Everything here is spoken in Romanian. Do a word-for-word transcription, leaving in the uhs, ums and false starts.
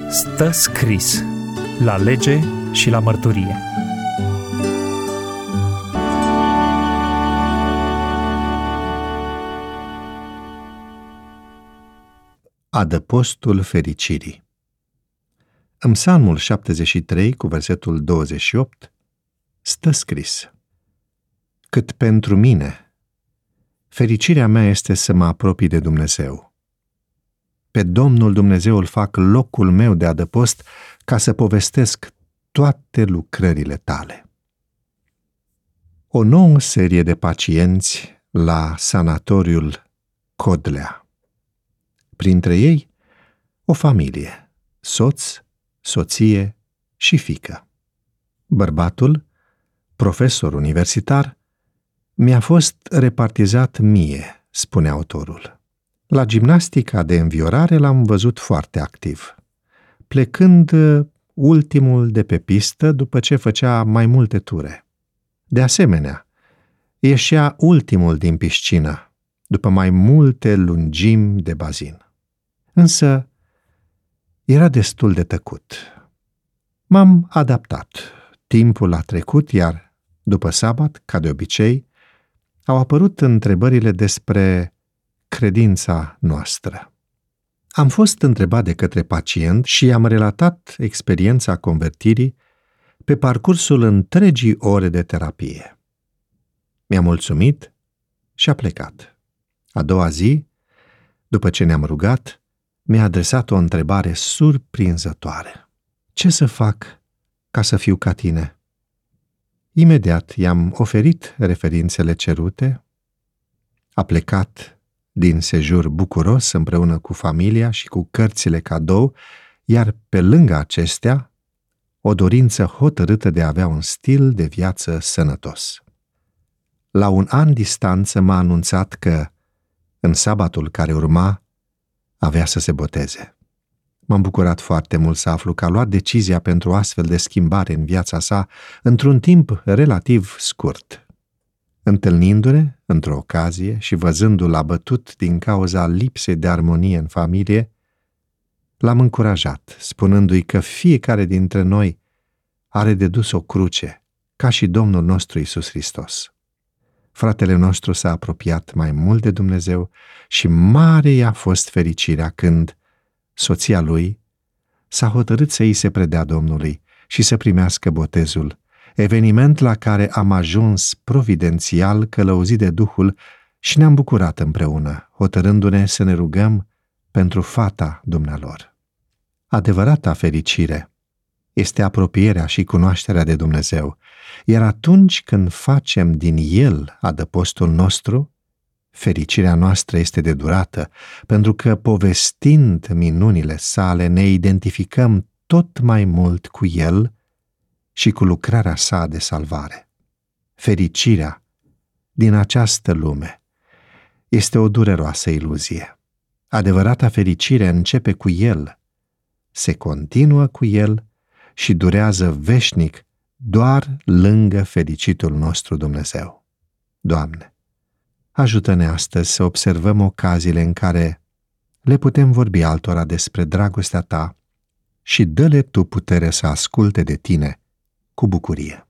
Stă scris la lege și la mărturie. Adăpostul fericirii. În Psalmul șaptezeci și trei, cu versetul douăzeci și opt, stă scris: Cât pentru mine, fericirea mea este să mă apropii de Dumnezeu. Pe Domnul Dumnezeu îl fac locul meu de adăpost, ca să povestesc toate lucrările tale. O nouă serie de pacienți la sanatoriul Codlea. Printre ei, o familie, soț, soție și fiică. Bărbatul, profesor universitar, mi-a fost repartizat mie, spune autorul. La gimnastica de înviorare l-am văzut foarte activ, plecând ultimul de pe pistă după ce făcea mai multe ture. De asemenea, ieșea ultimul din piscină, după mai multe lungimi de bazin. Însă era destul de tăcut. M-am adaptat. Timpul a trecut, iar după sabat, ca de obicei, au apărut întrebările despre credința noastră. Am fost întrebat de către pacient și i-am relatat experiența convertirii pe parcursul întregii ore de terapie. Mi-a mulțumit și a plecat. A doua zi, după ce ne-am rugat, mi-a adresat o întrebare surprinzătoare. Ce să fac ca să fiu ca tine? Imediat i-am oferit referințele cerute, a plecat din sejur bucuros împreună cu familia și cu cărțile cadou, iar pe lângă acestea, o dorință hotărâtă de a avea un stil de viață sănătos. La un an distanță m-a anunțat că, în sabatul care urma, avea să se boteze. M-am bucurat foarte mult să aflu că a luat decizia pentru astfel de schimbare în viața sa într-un timp relativ scurt. Întâlnindu-ne într-o ocazie și văzându-l abătut din cauza lipsei de armonie în familie, l-am încurajat, spunându-i că fiecare dintre noi are de dus o cruce, ca și Domnul nostru Iisus Hristos. Fratele nostru s-a apropiat mai mult de Dumnezeu și mare i-a fost fericirea când soția lui s-a hotărât să îi se predea Domnului și să primească botezul, eveniment la care am ajuns providențial călăuzit de Duhul și ne-am bucurat împreună, hotărându-ne să ne rugăm pentru fata dumnealor. Adevărata fericire este apropierea și cunoașterea de Dumnezeu, iar atunci când facem din El adăpostul nostru, fericirea noastră este de durată, pentru că povestind minunile sale ne identificăm tot mai mult cu El și cu lucrarea sa de salvare. Fericirea din această lume este o dureroasă iluzie. Adevărata fericire începe cu El, se continuă cu El și durează veșnic doar lângă fericitul nostru Dumnezeu. Doamne, ajută-ne astăzi să observăm ocaziile în care le putem vorbi altora despre dragostea Ta și dă-le Tu putere să asculte de Tine cu bucurie.